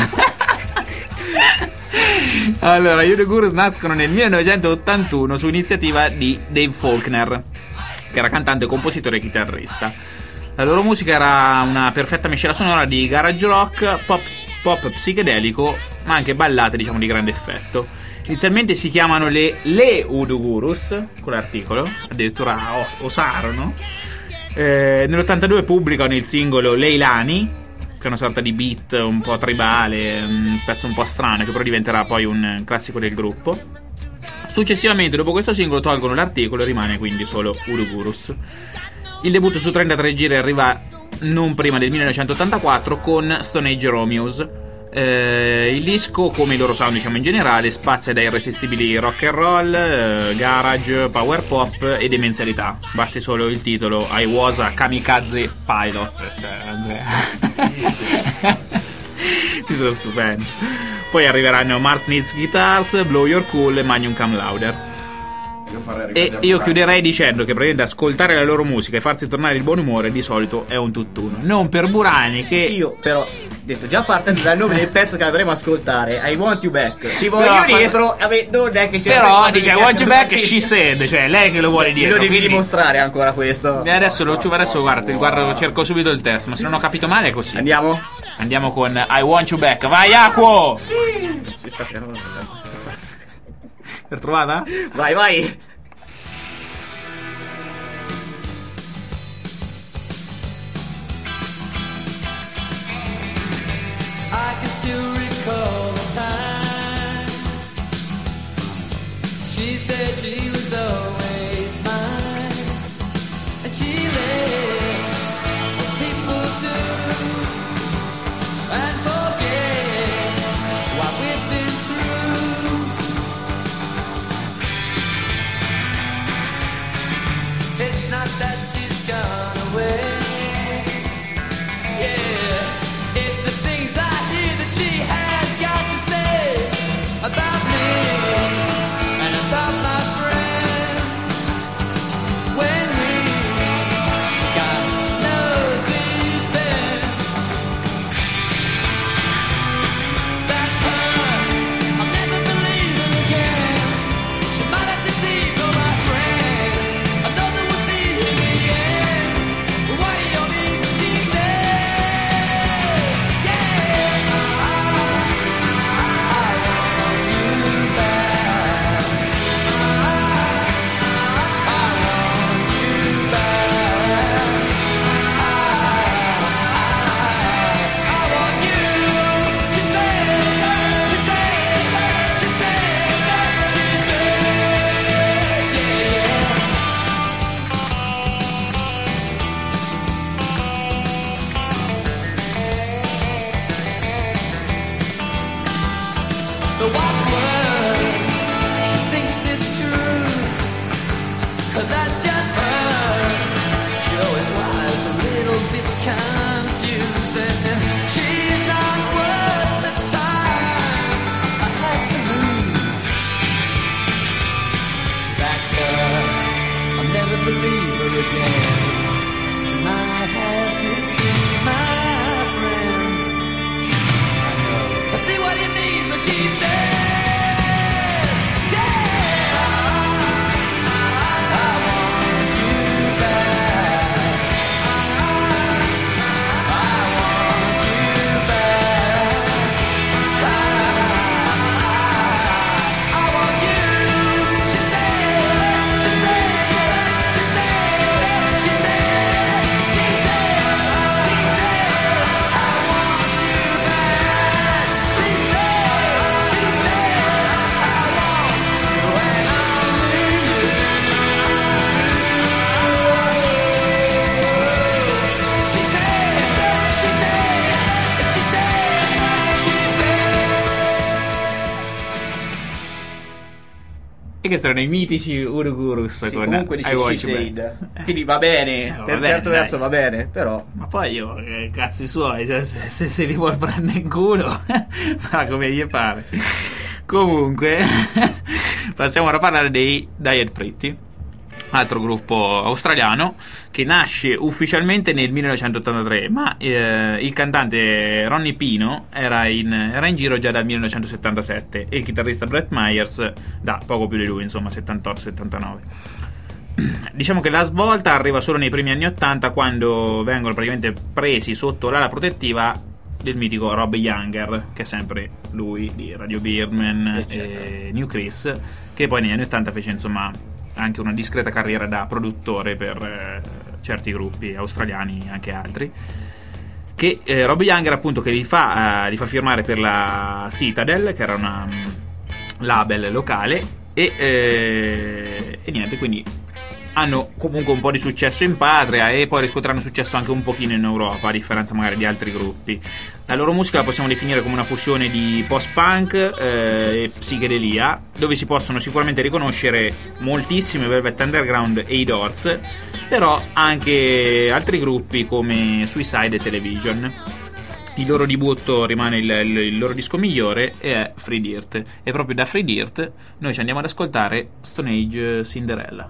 Allora, You Do Gurus nascono nel 1981 su iniziativa di Dave Faulkner, che era cantante, compositore e chitarrista. La loro musica era una perfetta miscela sonora di garage rock, pop psichedelico, ma anche ballate, diciamo, di grande effetto. Inizialmente si chiamano le Udo Gurus, con l'articolo, addirittura osarono. Nell'82 pubblicano il singolo Leilani, che è una sorta di beat un po' tribale, un pezzo un po' strano, che però diventerà poi un classico del gruppo. Successivamente, dopo questo singolo, tolgono l'articolo e rimane quindi solo Udo Gurus. Il debutto su 33 giri arriva non prima del 1984 con Stone Age Romeos. Il disco, come il loro sound, diciamo, in generale, spazia da irresistibili rock and roll, garage, power pop e demenzialità. Basti solo il titolo I Was a Kamikaze Pilot, cioè titolo stupendo. Poi arriveranno Mars Needs Guitars, Blow Your Cool e Magnum Cum Laude. E io chiuderei dicendo che praticamente ascoltare la loro musica e farsi tornare il buon umore di solito è un tutt'uno. Non per Burani che... Io però, detto già partendo dal nome del pezzo che andremo a ascoltare, I Want You Back, ti voglio Però- dietro, non è che c'è... Però dice I want you back, she said, cioè lei che lo vuole dire. Lo devi dimostrare ancora questo. E adesso guarda, cerco subito il testo, ma se non ho capito male è così. Andiamo con I Want You Back. Vai Aquo! Per trovata? Vai. I can still recall the time she said she was always mine, and she let people do and forget what we've been through. It's not that she's gone away. About me and about my friends, when we got no defense. That's her, I'll never believe her again. She might have deceived all my friends. I know that we'll see in the end. But why do you need what she said? Yeah. The what's worse, she thinks it's true, 'cause that's just her. She always was a little bit confusing. She's not worth the time I had to lose. That's her, I'll never believe her again. She might have deceived my friends. I see what it means when she says, yeah, I want you back. I want you back. I want you. She says, she says, she says, she says, she says, she says, I want you back. She says, she says, I want you and only you. She says, she says, she says, she says. E che sono i mitici Urugurus Sì, con comunque dice I Want she You said. Back. Quindi va bene, Va per un bene, certo dai. verso va bene, però Ma poi io, cazzi suoi, cioè, se li vuol prendere in culo, fa come gli pare. Comunque, passiamo ora a parlare dei Diet Pretty, altro gruppo australiano che nasce ufficialmente nel 1983, ma il cantante Ronnie Pino era in giro già dal 1977 e il chitarrista Brett Myers da poco più di lui, insomma 78-79. Diciamo che la svolta arriva solo nei primi anni 80, quando vengono praticamente presi sotto l'ala protettiva del mitico Rob Younger, che è sempre lui di Radio Birdman e New Chris, che poi negli anni 80 fece insomma anche una discreta carriera da produttore per certi gruppi australiani e anche altri. Che Rob Younger appunto che li fa firmare per la Citadel, che era una label locale, e niente, quindi hanno comunque un po' di successo in patria e poi riscuoteranno successo anche un pochino in Europa, a differenza magari di altri gruppi. La loro musica la possiamo definire come una fusione di post-punk e psichedelia, dove si possono sicuramente riconoscere moltissimo i Velvet Underground e i Doors, però anche altri gruppi come Suicide e Television. il loro debutto rimane il loro disco migliore e è Free Dirt, e proprio da Free Dirt noi ci andiamo ad ascoltare Stone Age Cinderella.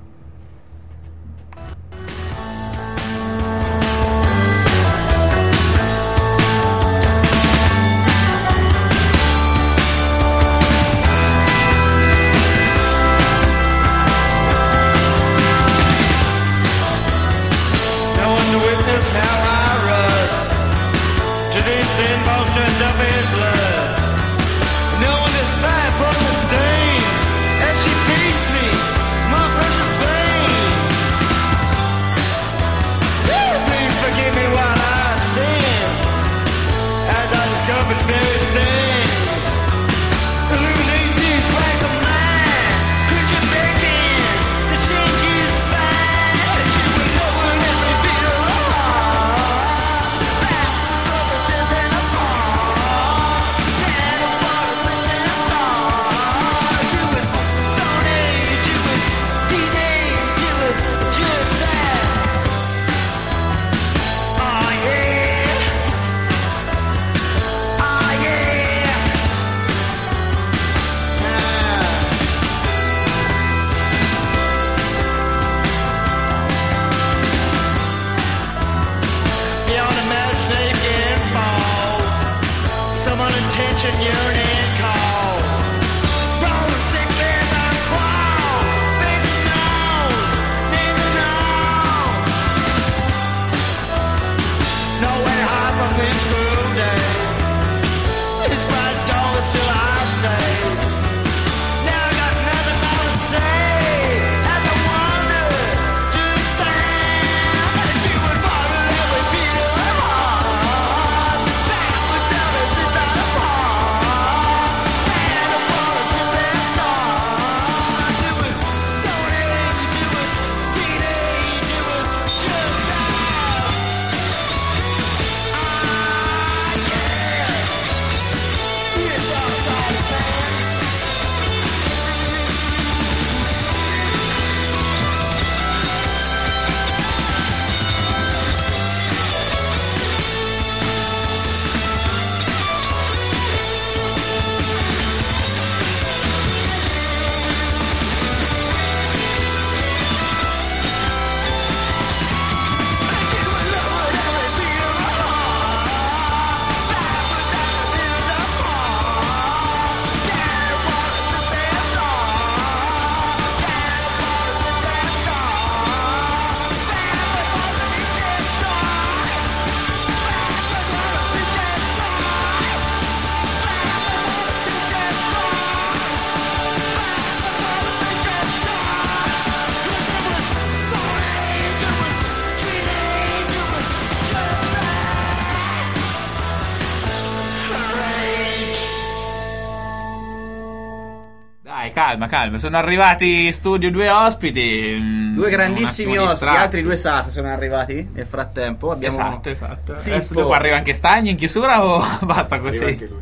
Calma, sono arrivati in studio due ospiti. Due grandissimi ospiti, distratti. altri due sas sono arrivati nel frattempo. Abbiamo Esatto. Zippo. Adesso dopo arriva anche Stagni in chiusura o basta così? Arriva anche lui.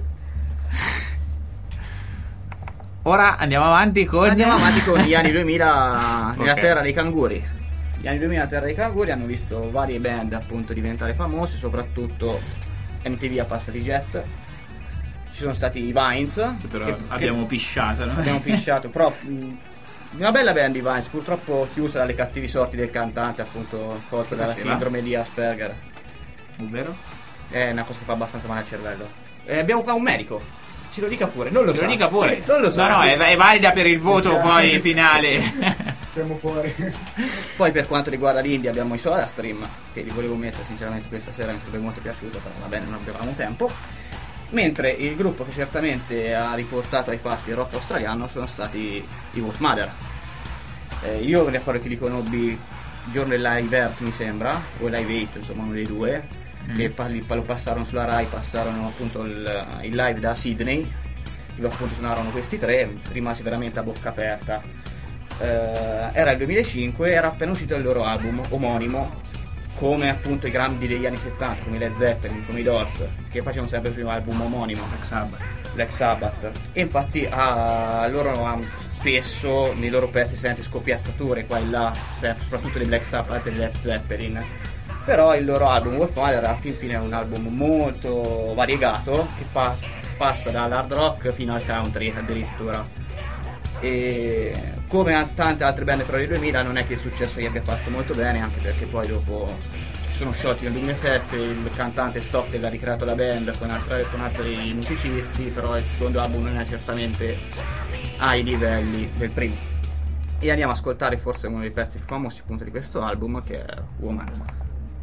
Ora andiamo avanti con gli anni 2000 nella Ok. terra dei canguri. Gli anni 2000 nella terra dei canguri hanno visto varie band appunto diventare famose, soprattutto MTV ha passato i Jet. Ci sono stati i Vines, Però abbiamo pisciato, no? abbiamo pisciato, però una bella band i Vines, purtroppo chiusa dalle cattivi sorti del cantante, appunto colto dalla faceva? sindrome di Asperger. Ovvero? È una cosa che fa abbastanza male al cervello. Abbiamo qua un medico. Ce lo dica pure, non lo Ce so. lo dica pure. Non lo so. No, è valida per il voto poi finale. Siamo fuori. Poi per quanto riguarda l'indie abbiamo i SodaStream, che li volevo mettere sinceramente questa sera, mi sarebbe molto piaciuto, però va bene, non avevamo tempo. Mentre il gruppo che certamente ha riportato ai fasti il rock australiano sono stati i Wolf Mother. Io mi ricordo che li conobbi il giorno del Live Earth, mi sembra, o Live 8, insomma uno dei due, che lo passarono sulla Rai, passarono appunto il live da Sydney, dove appunto suonarono questi tre, rimasi veramente a bocca aperta. Era il 2005, era appena uscito il loro album omonimo, come appunto i grandi degli anni 70 come Led Zeppelin, come i Doors, che facevano sempre il primo album omonimo, Black Sabbath. E infatti loro spesso nei loro pezzi senti scoppiazzature qua e là, soprattutto dei Black Sabbath e dei Led Zeppelin, Però il loro album Wolf Mother alla fine è un album molto variegato che passa dall'hard rock fino al country addirittura, e come a tante altre band per il 2000 non è che il successo gli abbia fatto molto bene, anche perché poi dopo si sono sciolti nel 2007, il cantante Stockel ha ricreato la band con altri musicisti, però il secondo album non è certamente ai livelli del primo. E andiamo ad ascoltare forse uno dei pezzi più famosi appunto di questo album, che è Woman.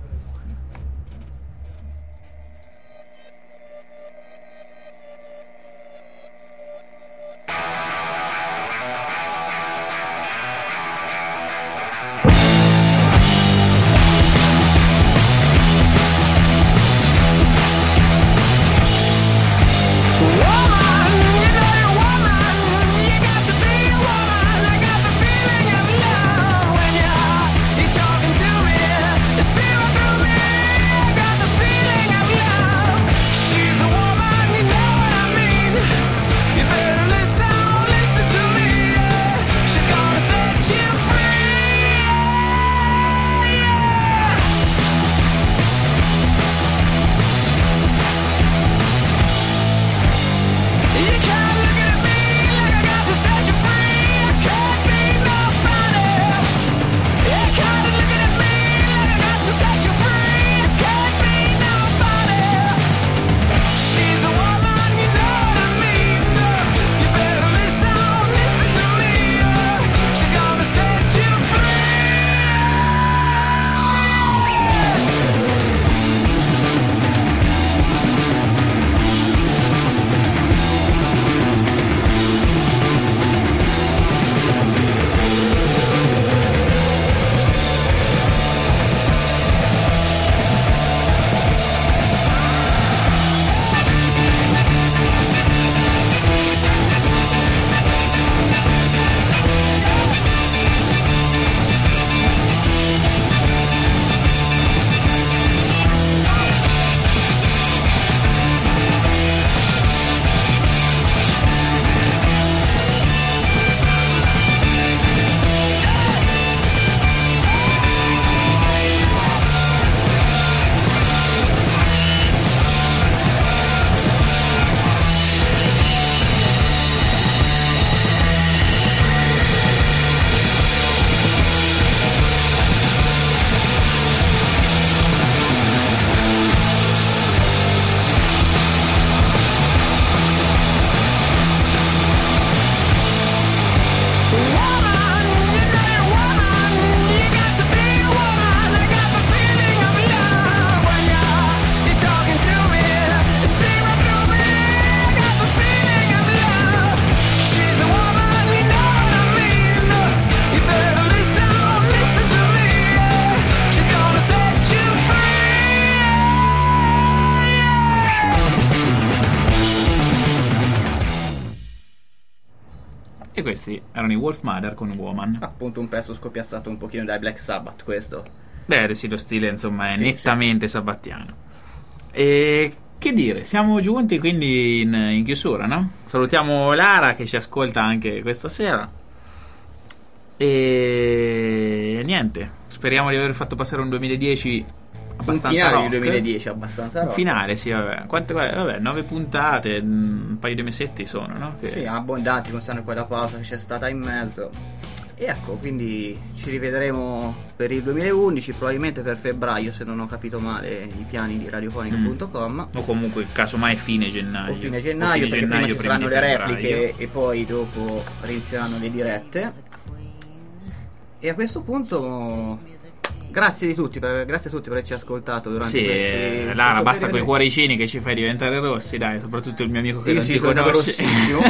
E questi erano i Wolf Mother con Woman. Appunto un pezzo scoppiazzato un pochino dai Black Sabbath, questo. Beh, sì, lo stile insomma è Sì, nettamente sabbattiano. E che dire, siamo giunti quindi in chiusura, no? Salutiamo Lara che ci ascolta anche questa sera. E niente, speriamo di aver fatto passare un 2010 abbastanza un finale rock. di 2010 abbastanza Un rock. finale, sì, vabbè. Vabbè, 9 puntate, un paio di mesetti sono, no? Che... Sì, abbondanti, considerando poi la pausa che c'è stata in mezzo. E ecco, quindi ci rivedremo per il 2011, probabilmente per febbraio, se non ho capito male i piani di radiofonica.com. O comunque casomai fine gennaio. O fine gennaio, perché prima ci saranno di le febbraio. repliche e poi dopo inizieranno le dirette. E a questo punto grazie a tutti per averci ascoltato durante Sì, questi Lara, questo basta periodo. quei cuoricini che ci fai diventare rossi, dai, soprattutto il mio amico che Io non sì, ti sono davvero conosce. rossissimo.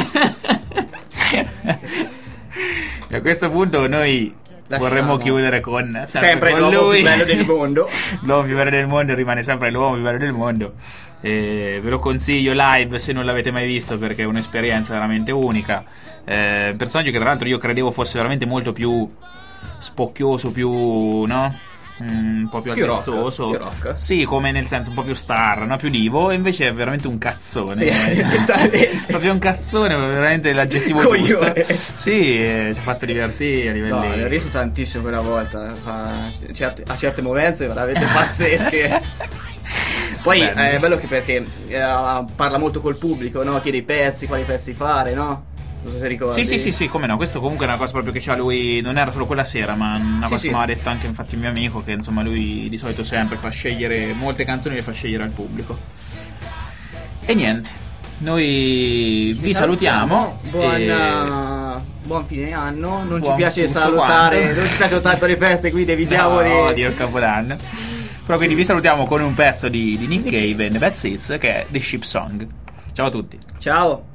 E a questo punto noi Lasciamo. vorremmo chiudere con Sempre con l'uomo lui. più bello del mondo. L'uomo più bello del mondo rimane sempre l'uomo più bello del mondo. Ve lo consiglio live se non l'avete mai visto, perché è un'esperienza veramente unica. Personaggio che tra l'altro io credevo fosse veramente molto più spocchioso, più, no? un po' più Più rock, altezzoso. più rock. Sì, come nel senso un po' più star, no? Più divo, e invece è veramente un cazzone. Sì, esattamente. Proprio un cazzone, veramente l'aggettivo Coglione. giusto. Sì, ci ha fatto divertire a No, livelli. ne ho riso tantissimo quella volta. Ha certe movenze veramente pazzesche. Poi Stupendo. è bello che perché parla molto col pubblico, no? Chiede i pezzi, quali pezzi fare, no? Non so se ricordi. Sì, come no, questo comunque è una cosa proprio che c'ha lui, non era solo quella sera, ma una cosa sì. che mi ha detto anche infatti il mio amico, che insomma lui di solito sempre fa scegliere, molte canzoni le fa scegliere al pubblico. E niente, noi vi salutiamo. Buon fine anno. Non ci Buon piace tutto salutare, quanto. non ci piace tanto le feste, quindi evitiamoli. No, Dio, il Capodanno. Però quindi vi salutiamo con un pezzo di Nick Cave and Bad Seeds, che è The Ship Song. Ciao a tutti. Ciao.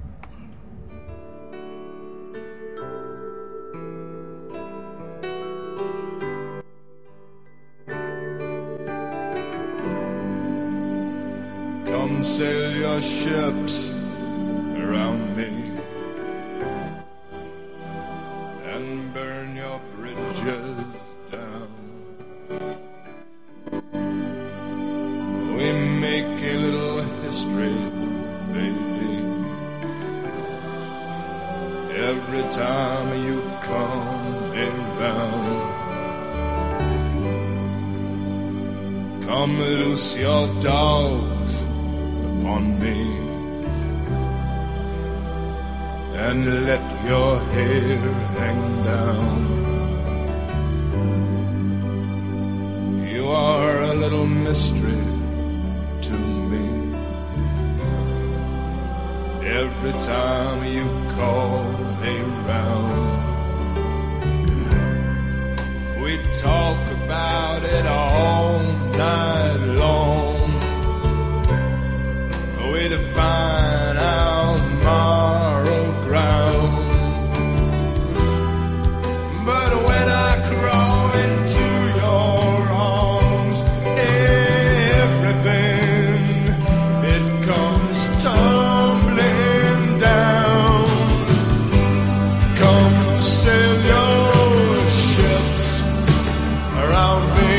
Come sail your ships around me and burn your bridges down. We make a little history, baby, every time you come around. Come loose your dogs upon me and let your hair hang down. You are a little mystery to me. Every time you call around, we talk about it all night long. We define our moral ground. But when I crawl into your arms, everything, it comes tumbling down. Come sail your ships around me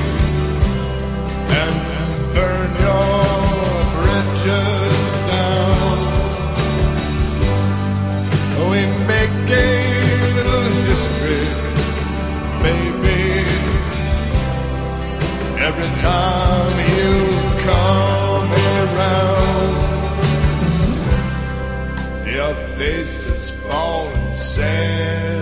and burn your bridges down. We make a little history, baby, every time you come around. Your face is falling sad